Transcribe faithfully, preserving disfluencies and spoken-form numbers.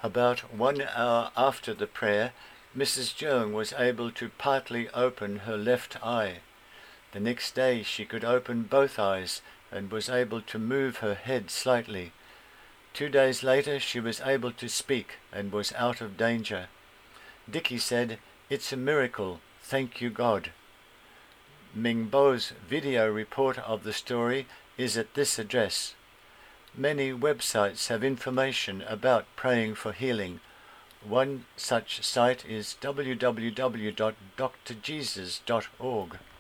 About one hour after the prayer, Missus Jeong was able to partly open her left eye. The next day she could open both eyes and was able to move her head slightly. Two days later she was able to speak and was out of danger. Dicky said, "It's a miracle, thank you God." Mingbo's video report of the story is at this address. Many websites have information about praying for healing. One such site is w w w dot d r jesus dot org.